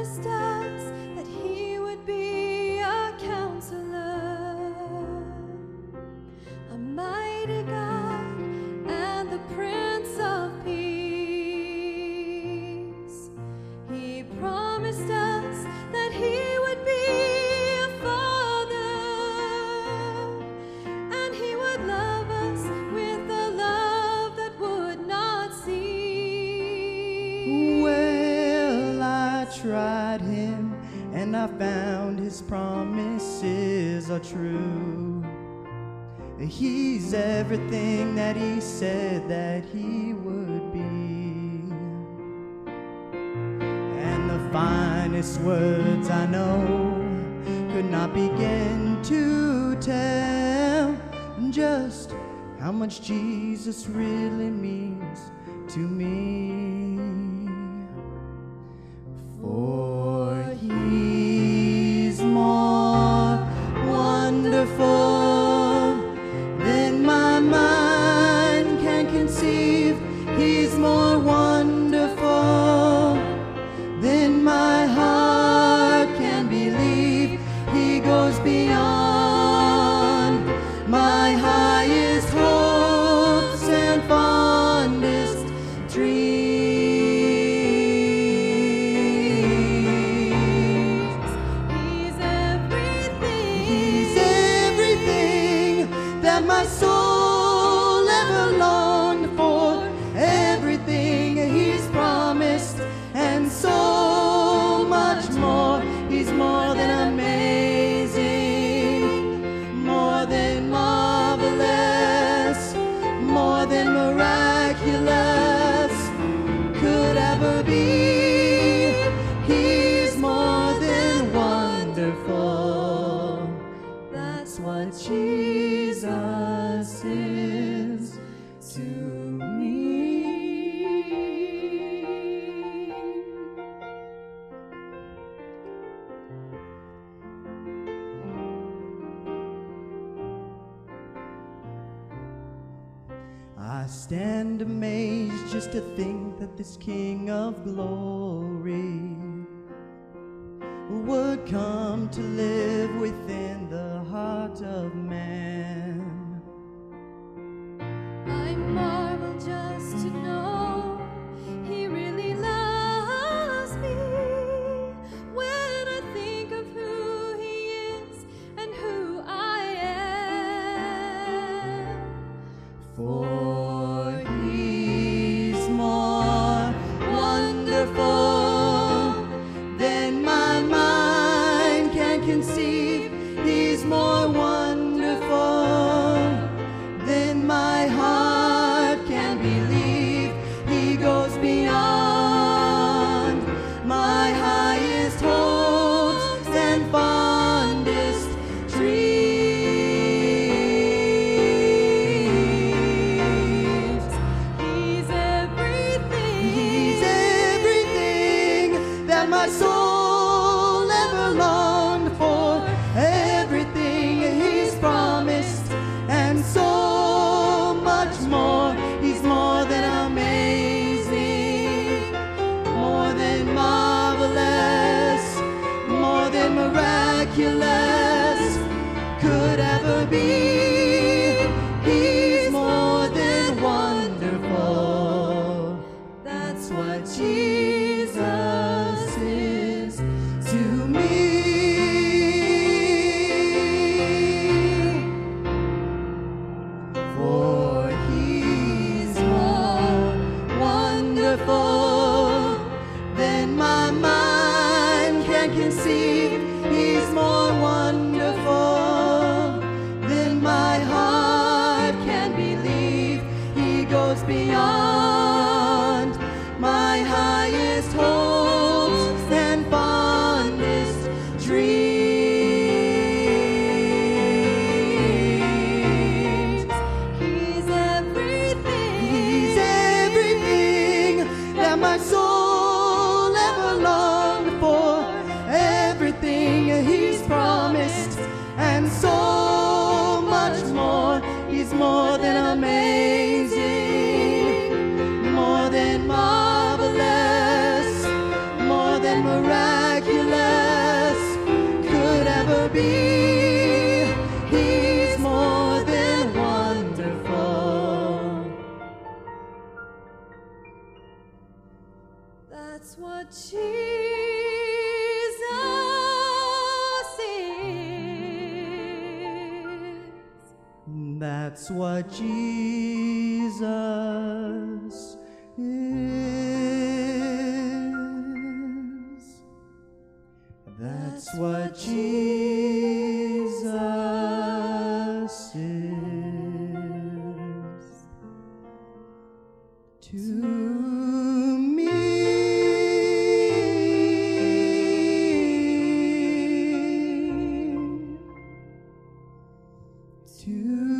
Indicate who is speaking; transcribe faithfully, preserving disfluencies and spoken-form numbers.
Speaker 1: promised us that he would be a counselor, a mighty God, and the Prince of Peace. He promised us that he would be a father, and he would love us with a love that would not cease.
Speaker 2: Well, I tried him, and I found his promises are true. He's everything that he said that he would be. And the finest words I know could not begin to tell just how much Jesus really means to me. For he's more wonderful than my mind can conceive. He's more wonderful than my heart can believe. He goes beyond my highest hopes and fondest dreams.
Speaker 1: He's everything.
Speaker 2: He's everything that my soul ever longed for, everything he's promised, and so much more. He's more than amazing, more than marvelous, more than miraculous could ever be. He's more than wonderful. That's what Jesus is to me. I stand amazed just to think that this King of glory would come to live within the heart of man.
Speaker 1: I marvel just to know he really loves me. When I think of who he is and who I am.
Speaker 2: For he's more wonderful than my mind can conceive. He's more wonderful than my heart can believe. He goes beyond my highest hopes and fondest dreams.
Speaker 1: He's everything.
Speaker 2: He's everything that my soul ever longed for, everything he's promised, and so much more. He's more than amazing, more than marvelous, more than miraculous could ever be. He's more than wonderful. That's what Jesus is to me. For he's more wonderful than my mind can conceive. He's more wonderful than my heart can believe. He goes beyond my highest hopes and fondest dreams.
Speaker 1: He's everything.
Speaker 2: He's everything that my soul ever longed for, everything he's promised, and so much more. He's more than amazing, more than marvelous, more than miraculous.
Speaker 1: That's what Jesus is.
Speaker 2: That's what Jesus is. That's what Jesus is to me. To